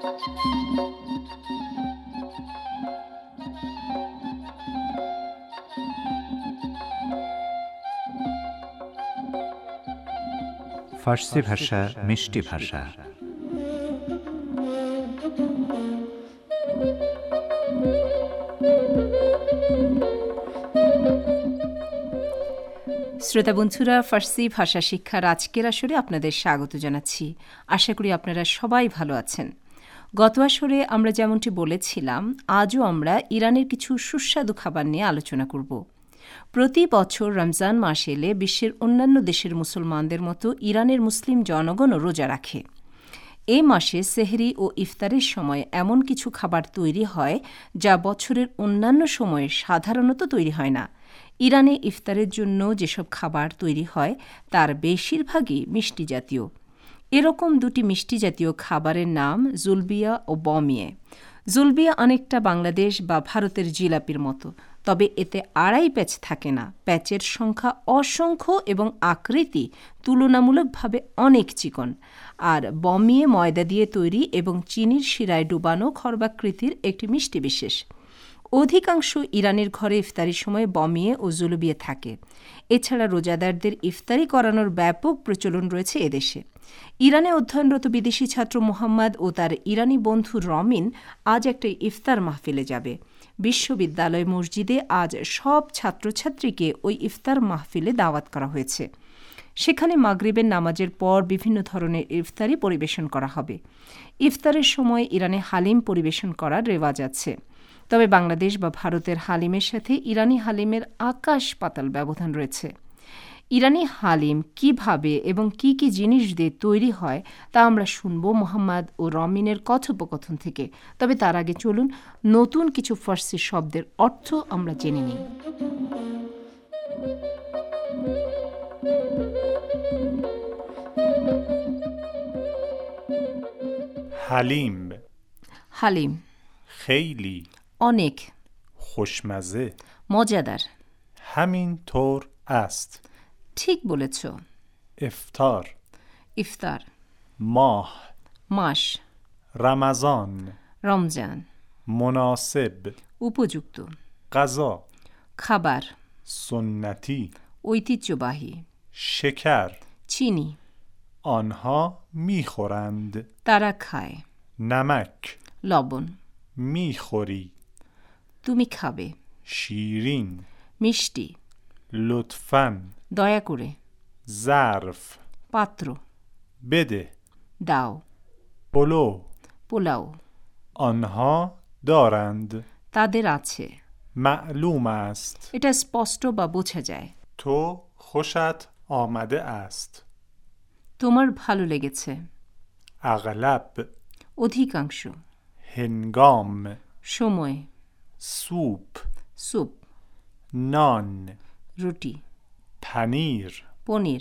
ফার্সি ভাষা মিষ্টি ভাষা। শ্রোতা বন্ধুরা, ফার্সি ভাষা শিক্ষার আজকের আসরে আপনাদের স্বাগত জানাচ্ছি। আশা করি আপনারা সবাই ভালো আছেন। গত আসরে আমরা যেমনটি বলেছিলাম, আজও আমরা ইরানের কিছু সুস্বাদু খাবার নিয়ে আলোচনা করব। প্রতি বছর রমজান মাস এলে বিশ্বের অন্যান্য দেশের মুসলমানদের মতো ইরানের মুসলিম জনগণও রোজা রাখে। এ মাসে সেহরি ও ইফতারের সময় এমন কিছু খাবার তৈরি হয় যা বছরের অন্যান্য সময়ে সাধারণত তৈরি হয় না। ইরানে ইফতারের জন্য যেসব খাবার তৈরি হয় তার বেশিরভাগই মিষ্টি জাতীয়। এরকম দুটি মিষ্টি জাতীয় খাবারের নাম জুলবিয়া ও বমিয়ে। জুলবিয়া অনেকটা বাংলাদেশ বা ভারতের জিলাপির মতো, তবে এতে আড়াই প্যাচ থাকে না। প্যাচের সংখ্যা অসংখ্য এবং আকৃতি তুলনামূলকভাবে অনেক চিকন। আর বমিয়ে ময়দা দিয়ে তৈরি এবং চিনির শিরায় ডুবানো খর্বাকৃতির একটি মিষ্টি বিশেষ। অধিকাংশ ইরানের ঘরে ইফতারির সময় বমিয়ে ও জুলবিয়া থাকে। এছাড়া রোজাদারদের ইফতারি করানোর ব্যাপক প্রচলন রয়েছে এদেশে। ইরানে অধ্যয়নরত বিদেশি ছাত্র মোহাম্মদ ও তার ইরানি বন্ধু রমিন আজ একটা ইফতার মাহফিলে যাবে। বিশ্ববিদ্যালয় মসজিদে আজ সব ছাত্রছাত্রীকে ওই ইফতার মাহফিলে দাওয়াত করা হয়েছে। সেখানে মাগরিবের নামাজের পর বিভিন্ন ধরনের ইফতারি পরিবেশন করা হবে। ইফতারের সময় ইরানে হালিম পরিবেশন করার রেওয়াজ আছে। তবে বাংলাদেশ বা ভারতের হালিমের সাথে ইরানি হালিমের আকাশ পাতাল ব্যবধান রয়েছে। ইরানি হালিম কিভাবে এবং কি কি জিনিস দিয়ে তৈরি হয় তা আমরা শুনব মোহাম্মদ ও রমিনের কথোপকথন থেকে। তবে তার আগে চলুন নতুন কিছু ফার্সি শব্দের অর্থ আমরা জেনে নিই। حلیم. হালিম خیلی. অনেক, خوشمزه. মজাদার। همین طور است. ঠিক বলেছ। افطار. ইফতার ماه. মাস, رمضان. রমজান مناسب. উপযুক্ত, غذا. খাবার سنتی. ঐতিহ্যবাহী, شکر. চিনি آنها میخورند. তারা খায়, نمک. লবণ میخوری. তুমি খাবে, شیرین. মিষ্টি لطفاً. দয়া করে, ظرف. পাত্র بده. দাও, پلو. পোলাও آنها دارند. তাদের আছে, معلوم است. এটা স্পষ্ট বা বোঝা যায়। تو خوشت آمده است. তোমার ভালো লেগেছে, اغلب. অধিকাংশ, هنگام. সময়, سوپ. স্যুপ, نان. রুটি, پنیر. পনির,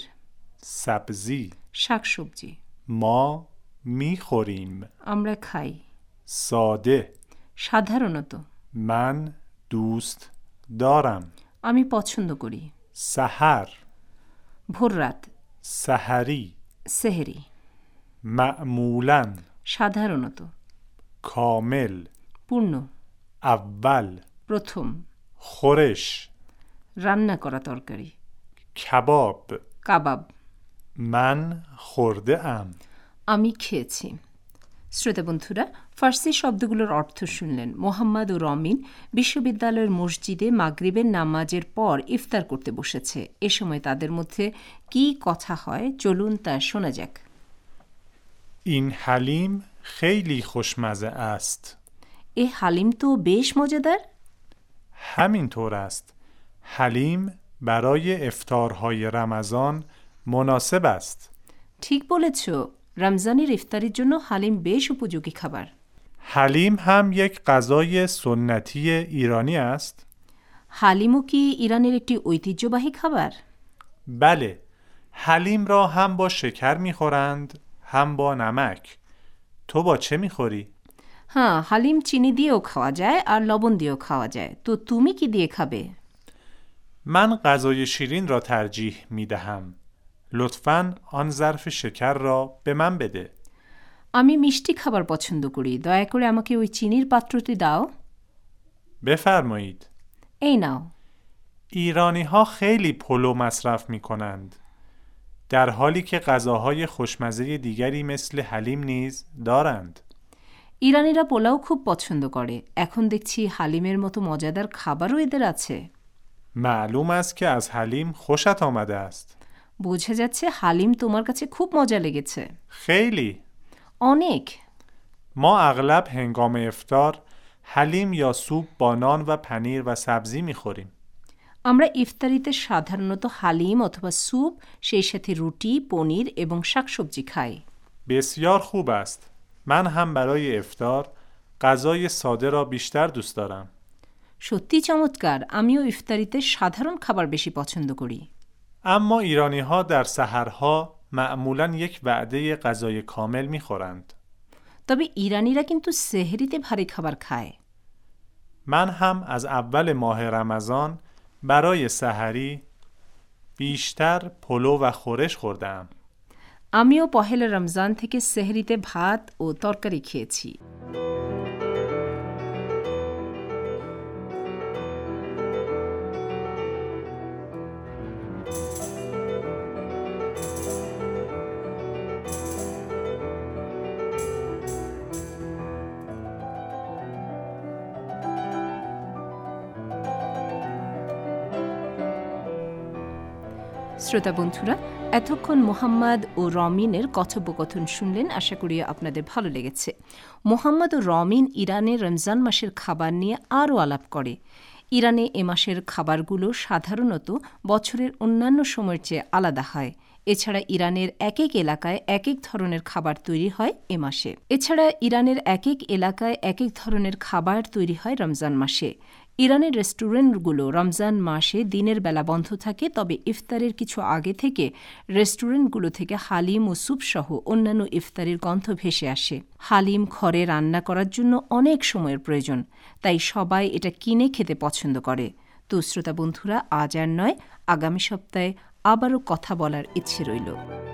سبزی. শাকসবজি ما میخوریم. আমরা খাই, ساده. সাধারণত, من دوست دارم. আমি পছন্দ করি, سحر. ভোররাত, سحری. সেহরি, معمولاً. সাধারণত, کامل. পূর্ণ, اول. প্রথম, خورش. রান্না করা তরকারি, کباب. কাবাব من خورده ام. আমি খেয়েছি। শ্রোতা বন্ধুরা, ফার্সি শব্দগুলোর অর্থ শুনলেন। মোহাম্মদ ও রমিন বিশ্ববিদ্যালয়ের মসজিদে মাগরিবের নামাজের পর ইফতার করতে বসেছে। এ সময় তাদের মধ্যে কি কথা হয় চলুন তা শোনা যাক। این حلیم خیلی خوشمزه است. এ হালিম তো বেশ মজাদার। همینطور است. حلیم برای افطارهای رمضان مناسب است. ঠিক বলেছ, রমজানের ইফতারের জন্য হালিম বেশ উপযোগী খাবার। حلیم هم یک غذای سنتی ایرانی است. হালিমও কি ইরানের একটি ঐতিহ্যবাহী খাবার? بله. حلیم را هم با شکر می‌خورند هم با نمک. تو با چه می‌خوری؟ হ্যাঁ, হালিম চিনি দিয়েও খাওয়া যায় আর লবণ দিয়েও খাওয়া যায়। তো তুমি কি দিয়ে খাবে? من غذای شیرین را ترجیح می‌دهم. لطفاً آن ظرف شکر را به من بده. আমি মিষ্টি খাবার পছন্দ করি। দয়া করে আমাকে ওই চিনির পাত্রটি দাও। بفرمایید. এই নাও। ایرانی ها خیلی پلو مصرف می کنند. در حالی که غذاهای خوشمزه دیگری مثل حلیم نیز دارند. ইরানিরা পোলাও খুব পছন্দ করে। এখন দেখছি হালিমের মতো মজাদার খাবারও এদের আছে। معلوم است که از حلیم خوشت آمده است. বোঝা যাচ্ছে হালিম তোমার কাছে খুব মজা লেগেছে। خیلی. অনেক। ما اغلب هنگام افطار حلیم یا سوپ با نان و پنیر و سبزی می‌خوریم. আমরা ইফতারিতে সাধারণত হালিম অথবা স্যুপ, সেই সাথে রুটি, পনির এবং শাকসবজি খাই। بسیار خوب است. من هم برای افطار غذای ساده را بیشتر دوست دارم. সত্যি চমৎকার। আমিও ইফতারিতে সাধারণ খাবার বেশি পছন্দ করি। اما ایرانی‌ها در سحرها معمولاً یک وعده غذای کامل می‌خورند. তবে ইরানিরা কিন্তু সেহরিতে ভারী খাবার খায়। من هم از اول ماه رمضان برای سحری بیشتر پلو و خورش خوردم. আমিও পহেলা রমজান থেকে সেহরিতে ভাত ও তরকারি খেয়েছি। শ্রোতা বন্ধুরা, এতক্ষণ মোহাম্মদ ও রমিনের কথোপকথন শুনলেন। আশা করি আপনাদের ভালো লেগেছে। মোহাম্মদ ও রমিন ইরানের রমজান মাসের খাবার নিয়ে আরও আলাপ করে। ইরানে এ মাসের খাবারগুলো সাধারণত বছরের অন্যান্য সময়ের চেয়ে আলাদা হয়। এছাড়া ইরানের এক এক এলাকায় এক এক ধরনের খাবার তৈরি হয় এ মাসে। এছাড়া ইরানের এক এক এলাকায় এক এক ধরনের খাবার তৈরি হয় রমজান মাসে। ইরানের রেস্টুরেন্টগুলো রমজান মাসে দিনের বেলা বন্ধ থাকে, তবে ইফতারের কিছু আগে থেকে রেস্টুরেন্টগুলো থেকে হালিম ও স্যুপ সহ অন্যান্য ইফতারের গন্ধ ভেসে আসে। হালিম ঘরে রান্না করার জন্য অনেক সময়ের প্রয়োজন, তাই সবাই এটা কিনে খেতে পছন্দ করে। তো শ্রোতা বন্ধুরা, আজ আর নয়, আগামী সপ্তাহে আবারও কথা বলার ইচ্ছে রইল।